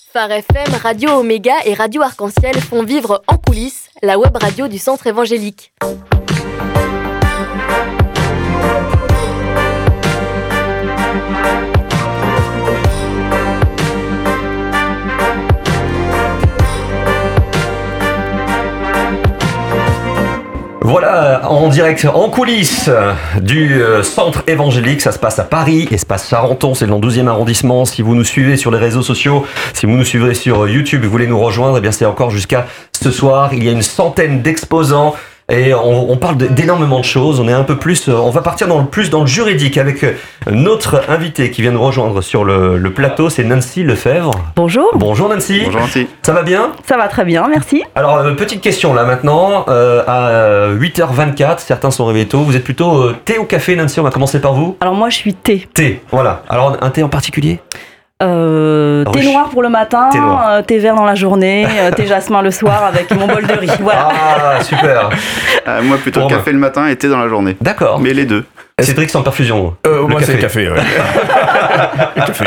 Phare FM, Radio Oméga et Radio Arc-en-Ciel font vivre en coulisses la web radio du Centre évangélique. Voilà, en direct, en coulisses du centre évangélique, ça se passe à Paris, espace Charenton, c'est dans le 12e arrondissement. Si vous nous suivez sur les réseaux sociaux, si vous nous suivez sur YouTube et vous voulez nous rejoindre, eh bien c'est encore jusqu'à ce soir. Il y a une centaine d'exposants et on parle d'énormément de choses. On est un peu plus, on va partir plus dans le juridique avec notre invité qui vient nous rejoindre sur le plateau, c'est Nancy Lefebvre. Bonjour. Bonjour Nancy. Bonjour Nancy. Ça va bien ? Ça va très bien, merci. Alors, petite question là maintenant, à 8h24, certains sont réveillés tôt. Vous êtes plutôt thé ou café, Nancy ? On va commencer par vous. Alors moi je suis thé. Thé, voilà. Alors un thé en particulier ? Thé noir pour le matin, thé vert dans la journée, thé jasmin le soir avec mon bol de riz. Voilà. Ah, super. Moi plutôt café le matin et thé dans la journée. D'accord. Mais les deux. Cédric sans perfusion. Moi c'est le café, ouais. Le café.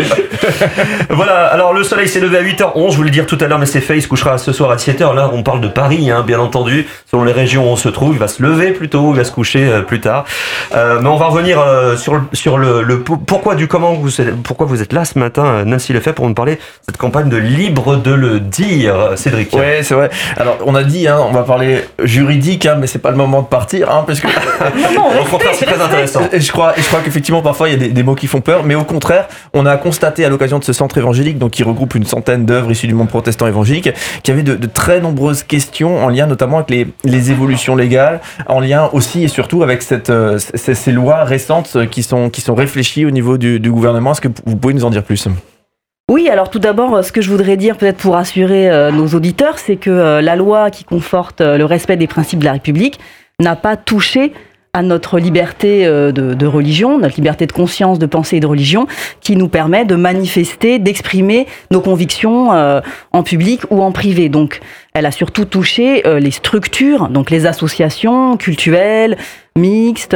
Voilà, alors le soleil s'est levé à 8h11, je voulais le dire tout à l'heure, mais c'est fait, il se couchera ce soir à 17h. Là, on parle de Paris, hein, bien entendu. Selon les régions où on se trouve, il va se lever plus tôt, il va se coucher plus tard. Mais on va revenir sur le pourquoi du comment pourquoi vous êtes là ce matin, Nancy Lefebvre, pour nous parler de cette campagne de libre de le dire, Cédric. Ouais, c'est vrai. Alors, on a dit, on va parler juridique, mais c'est pas le moment de partir, parce que... non, au contraire, c'est très intéressant. Et je crois qu'effectivement, parfois, il y a des mots qui font peur, mais au contraire, on a constaté à l'occasion de ce centre évangélique, donc qui regroupe une centaine d'œuvres issues du monde protestant évangélique, qu'il y avait de très nombreuses questions en lien notamment avec les évolutions légales, en lien aussi et surtout avec ces lois récentes qui sont réfléchies au niveau du gouvernement. Est-ce que vous pouvez nous en dire plus ? Oui, alors tout d'abord, ce que je voudrais dire peut-être pour rassurer nos auditeurs, c'est que la loi qui conforte le respect des principes de la République n'a pas touché à notre liberté de religion, notre liberté de conscience, de pensée et de religion, qui nous permet de manifester, d'exprimer nos convictions en public ou en privé. Donc, elle a surtout touché les structures, donc les associations cultuelles, mixtes,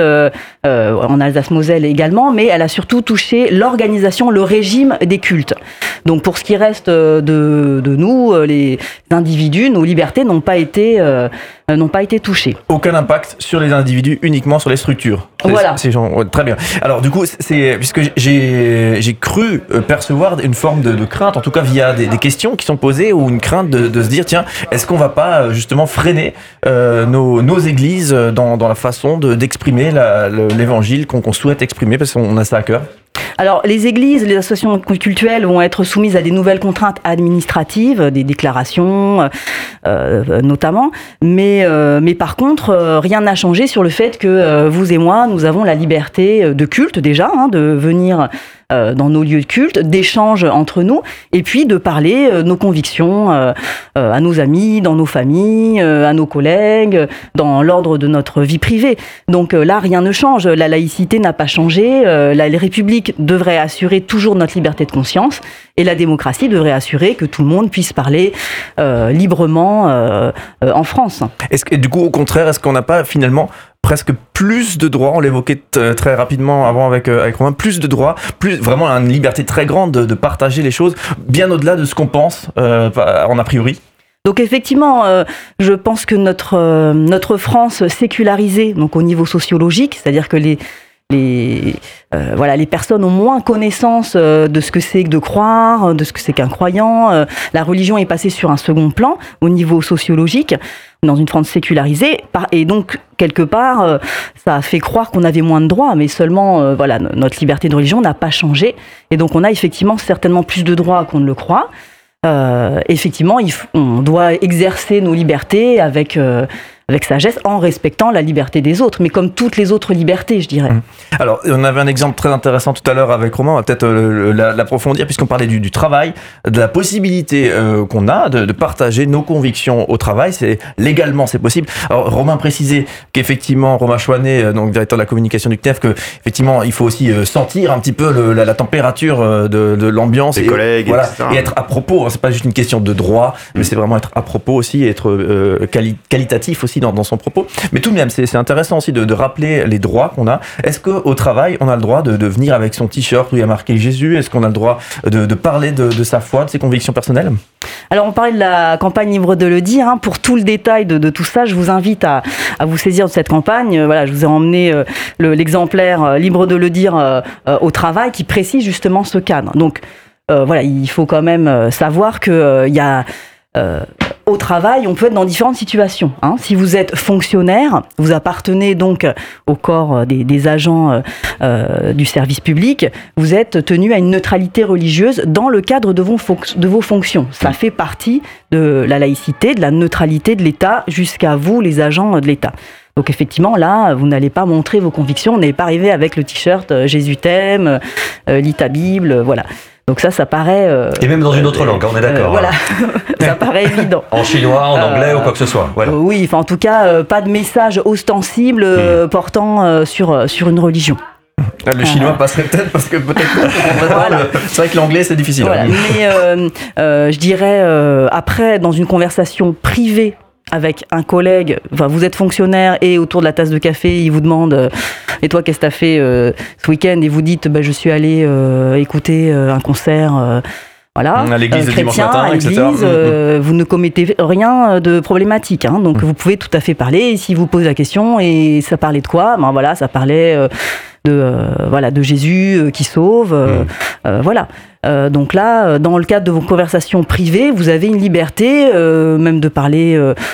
en Alsace-Moselle également, mais elle a surtout touché l'organisation, le régime des cultes. Donc, pour ce qui reste de nous, les individus, nos libertés n'ont pas été touchées. Aucun impact sur les individus, uniquement sur les structures. Voilà. Très bien. Alors du coup, puisque j'ai cru percevoir une forme de crainte, en tout cas via des questions qui sont posées, ou une crainte de se dire, tiens, est-ce qu'on va pas justement freiner nos églises dans la façon d'exprimer l'évangile qu'on souhaite exprimer, parce qu'on a ça à cœur ? Alors, les églises, les associations cultuelles vont être soumises à des nouvelles contraintes administratives, des déclarations notamment, mais par contre, rien n'a changé sur le fait que vous et moi, nous avons la liberté de culte déjà, de venir dans nos lieux de culte, d'échanges entre nous, et puis de parler nos convictions à nos amis, dans nos familles, à nos collègues, dans l'ordre de notre vie privée. Donc là, rien ne change. La laïcité n'a pas changé. La République devrait assurer toujours notre liberté de conscience, et la démocratie devrait assurer que tout le monde puisse parler librement en France. Et du coup, au contraire, est-ce qu'on n'a pas finalement presque plus de droits, on l'évoquait très rapidement avant avec Romain, plus de droits, vraiment une liberté très grande de partager les choses, bien au-delà de ce qu'on pense en a priori. Donc effectivement, je pense que notre France sécularisée, donc au niveau sociologique, c'est-à-dire que les personnes ont moins connaissance de ce que c'est que de croire, de ce que c'est qu'un croyant. La religion est passée sur un second plan au niveau sociologique, dans une France sécularisée, et donc quelque part, ça a fait croire qu'on avait moins de droits, mais seulement, notre liberté de religion n'a pas changé, et donc on a effectivement certainement plus de droits qu'on ne le croit. Effectivement, on doit exercer nos libertés avec sagesse, en respectant la liberté des autres, mais comme toutes les autres libertés, je dirais. Alors, on avait un exemple très intéressant tout à l'heure avec Romain, on va peut-être l'approfondir, puisqu'on parlait du travail, de la possibilité qu'on a de partager nos convictions au travail. Légalement, c'est possible. Alors, Romain précisait qu'effectivement, Romain Chouanet, donc directeur de la communication du CNEF, qu'effectivement, il faut aussi sentir un petit peu la température de l'ambiance. Des collègues, voilà, etc. Et être à propos. C'est pas juste une question de droit, mais c'est vraiment être à propos aussi, et être qualitatif aussi précis dans son propos. Mais tout de même, c'est intéressant aussi de rappeler les droits qu'on a. Est-ce qu'au travail, on a le droit de venir avec son t-shirt où il y a marqué Jésus? Est-ce qu'on a le droit de parler de sa foi, de ses convictions personnelles? Alors, on parlait de la campagne Libre de le dire. Pour tout le détail de tout ça, je vous invite à vous saisir de cette campagne. Voilà, je vous ai emmené l'exemplaire Libre de le dire au travail qui précise justement ce cadre. Donc, voilà, il faut quand même savoir que il y a au travail, on peut être dans différentes situations. Si vous êtes fonctionnaire, vous appartenez donc au corps des agents du service public, vous êtes tenu à une neutralité religieuse dans le cadre de vos fonctions. Ça fait partie de la laïcité, de la neutralité de l'État jusqu'à vous, les agents de l'État. Donc effectivement, là, vous n'allez pas montrer vos convictions, vous n'allez pas arriver avec le t-shirt Jésus t'aime, lis ta Bible, voilà. Donc ça paraît... et même dans une autre langue, on est d'accord. Voilà, ça paraît évident. En chinois, en anglais ou quoi que ce soit. Voilà. Oui, en tout cas, pas de message ostensible portant sur une religion. Le chinois passerait peut-être parce que voilà. C'est vrai que l'anglais c'est difficile. Voilà. Mais je dirais, après, dans une conversation privée, avec un collègue, enfin vous êtes fonctionnaire et autour de la tasse de café, il vous demande et toi qu'est-ce que t'as fait ce week-end, et vous dites je suis allé écouter un concert voilà, à l'église le dimanche matin, à l'église, etc. Vous ne commettez donc de problématique, donc vous pouvez tout à fait parler, et si vous posez la question et ça parlait de quoi, voilà, ça parlait de Jésus qui sauve, voilà. Donc là, dans le cadre de vos conversations privées, vous avez une liberté, même de parler,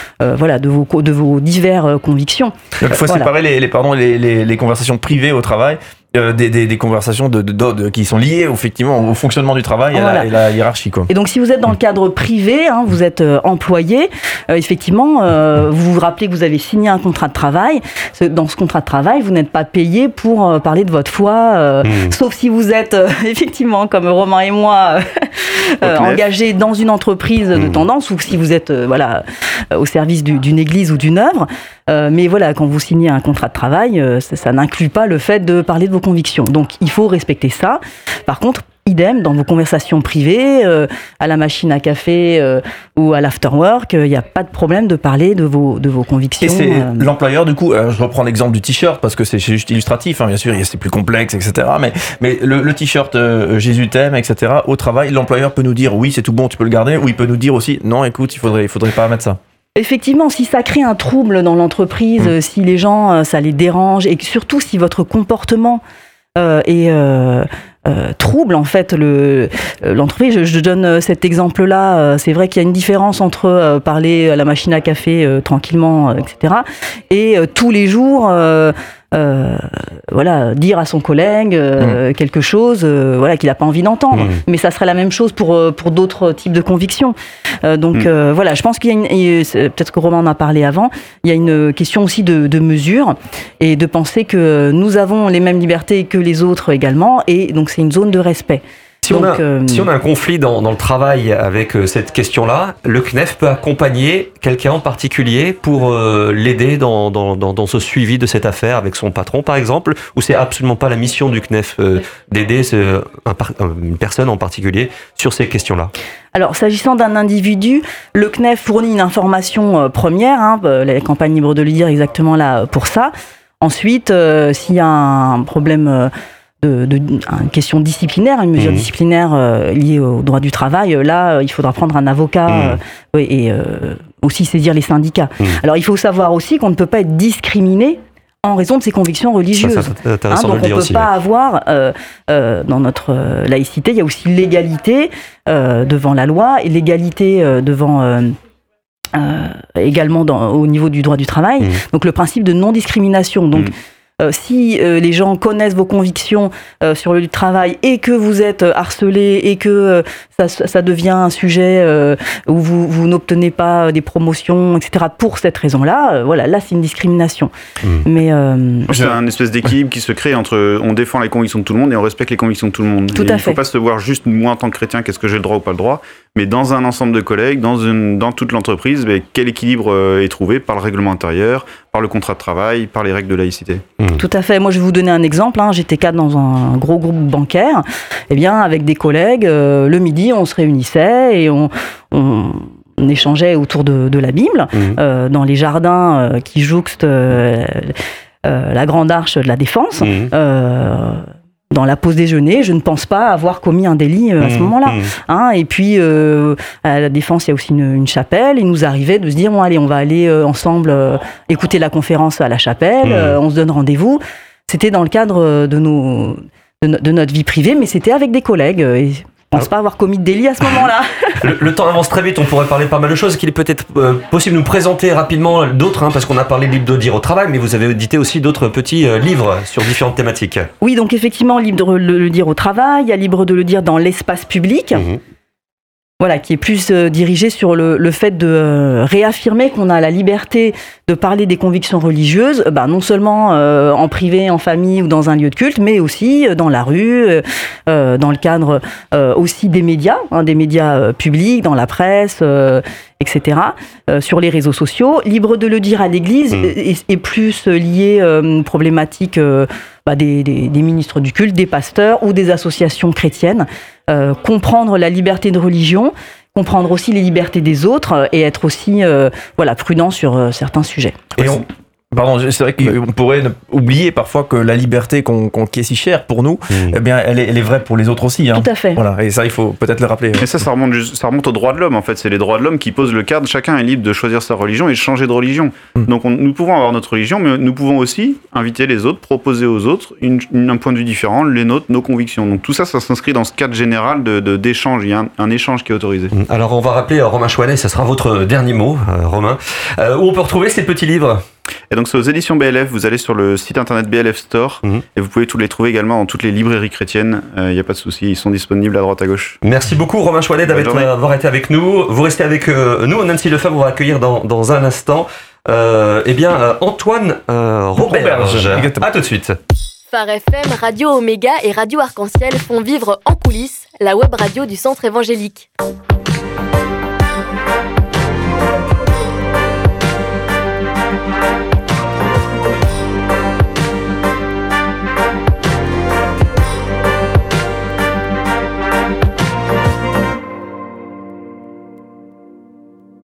de vos diverses convictions. Donc il faut séparer les conversations privées au travail des conversations qui sont liées effectivement au fonctionnement du travail et la hiérarchie, quoi. Et donc si vous êtes dans le cadre privé, vous êtes employé, effectivement, vous vous rappelez que vous avez signé un contrat de travail. Dans ce contrat de travail, vous n'êtes pas payé pour parler de votre foi, sauf si vous êtes effectivement comme Romain et moi engagés dans une entreprise de tendance, ou si vous êtes au service d'une église ou d'une œuvre. Mais voilà, quand vous signez un contrat de travail, ça n'inclut pas le fait de parler de vos convictions. Donc il faut respecter ça. Par contre, idem, dans vos conversations privées, à la machine à café ou à l'afterwork, il n'y a pas de problème de parler de vos convictions. Et c'est l'employeur, du coup, je reprends l'exemple du t-shirt parce que c'est juste illustratif, bien sûr, c'est plus complexe, etc. Mais le t-shirt Jésus t'aime, etc. Au travail, l'employeur peut nous dire oui, c'est tout bon, tu peux le garder, ou il peut nous dire aussi non, écoute, il faudrait pas mettre ça. Effectivement, si ça crée un trouble dans l'entreprise, si les gens, ça les dérange, et surtout si votre comportement est trouble en fait l'entreprise. Je donne cet exemple-là. C'est vrai qu'il y a une différence entre parler à la machine à café tranquillement, etc. et tous les jours dire à son collègue quelque chose qu'il n'a pas envie d'entendre. Mais ça serait la même chose pour d'autres types de convictions. Je pense qu'il y a peut-être que Romain en a parlé avant, il y a une question aussi de mesure et de penser que nous avons les mêmes libertés que les autres également, et donc c'est une zone de respect. Si on a un conflit dans le travail avec cette question-là, le CNEF peut accompagner quelqu'un en particulier pour l'aider dans ce suivi de cette affaire avec son patron, par exemple, ou c'est absolument pas la mission du CNEF d'aider une personne en particulier sur ces questions-là? Alors, s'agissant d'un individu, le CNEF fournit une information première, la campagne Libre de le dire exactement là pour ça. Ensuite, s'il y a un problème une question disciplinaire, une mesure disciplinaire liée au droit du travail, là, il faudra prendre un avocat et aussi saisir les syndicats. Alors, il faut savoir aussi qu'on ne peut pas être discriminé en raison de ses convictions religieuses. Ça, c'est intéressant de le dire donc, on ne peut pas avoir, dans notre laïcité, il y a aussi l'égalité devant la loi et l'égalité devant... également au niveau du droit du travail. Donc, le principe de non-discrimination. Donc, si les gens connaissent vos convictions sur le lieu de travail et que vous êtes harcelé et que ça devient un sujet où vous n'obtenez pas des promotions, etc., pour cette raison-là, là c'est une discrimination. Mais c'est un espèce d'équilibre qui se crée entre on défend les convictions de tout le monde et on respecte les convictions de tout le monde. Tout à fait. Il ne faut pas se voir juste moi en tant que chrétien, qu'est-ce que j'ai le droit ou pas le droit, mais dans un ensemble de collègues, dans toute l'entreprise, quel équilibre est trouvé par le règlement intérieur, par le contrat de travail, par les règles de laïcité. Tout à fait. Moi, je vais vous donner un exemple. J'étais cadre dans un gros groupe bancaire. Eh bien, avec des collègues, le midi, on se réunissait et on échangeait autour de la Bible, dans les jardins qui jouxtent la Grande Arche de la Défense. Dans la pause déjeuner, je ne pense pas avoir commis un délit à ce moment-là. Et puis, à la Défense, il y a aussi une chapelle. Il nous arrivait de se dire, bon, allez, on va aller ensemble écouter la conférence à la chapelle, on se donne rendez-vous. C'était dans le cadre de notre vie privée, mais c'était avec des collègues. Et je ne pense pas avoir commis de délit à ce moment-là. Le temps avance très vite, on pourrait parler pas mal de choses. Qu'il est peut-être possible de nous présenter rapidement d'autres, parce qu'on a parlé livre de dire au travail, mais vous avez édité aussi d'autres petits livres sur différentes thématiques. Oui, donc effectivement, livre de le dire au travail, il y a livre de le dire dans l'espace public. Voilà, qui est plus dirigé sur le fait de réaffirmer qu'on a la liberté de parler des convictions religieuses, non seulement en privé, en famille ou dans un lieu de culte, mais aussi dans la rue, dans le cadre aussi des médias publics, dans la presse, etc., sur les réseaux sociaux. Libre de le dire à l'Église est plus lié aux problématiques des ministres du culte, des pasteurs ou des associations chrétiennes. Comprendre la liberté de religion, comprendre aussi les libertés des autres et être aussi prudent sur certains sujets. Pardon, c'est vrai qu'on pourrait oublier parfois que la liberté qui est si chère pour nous, eh bien, elle est vraie pour les autres aussi. Tout à fait. Voilà, et ça, il faut peut-être le rappeler. Mais ça remonte aux droits de l'homme, en fait. C'est les droits de l'homme qui posent le cadre. Chacun est libre de choisir sa religion et de changer de religion. Donc, nous pouvons avoir notre religion, mais nous pouvons aussi inviter les autres, proposer aux autres un point de vue différent, les nôtres, nos convictions. Donc, tout ça s'inscrit dans ce cadre général d'échange. Il y a un échange qui est autorisé. Alors, on va rappeler Romain Chouanet, ça sera votre dernier mot, Romain. Où on peut retrouver ces petits livres ? Et donc c'est aux éditions BLF, vous allez sur le site internet BLF Store et vous pouvez tous les trouver également dans toutes les librairies chrétiennes, il n'y a pas de souci, ils sont disponibles à droite à gauche. Merci beaucoup Romain Chouanet d'avoir été avec nous. Vous restez avec nous, Nancy Lefebvre, on va accueillir dans un instant Antoine Roberge. A tout de suite. Phare FM, Radio Oméga et Radio Arc-en-Ciel font vivre en coulisses la web radio du Centre évangélique.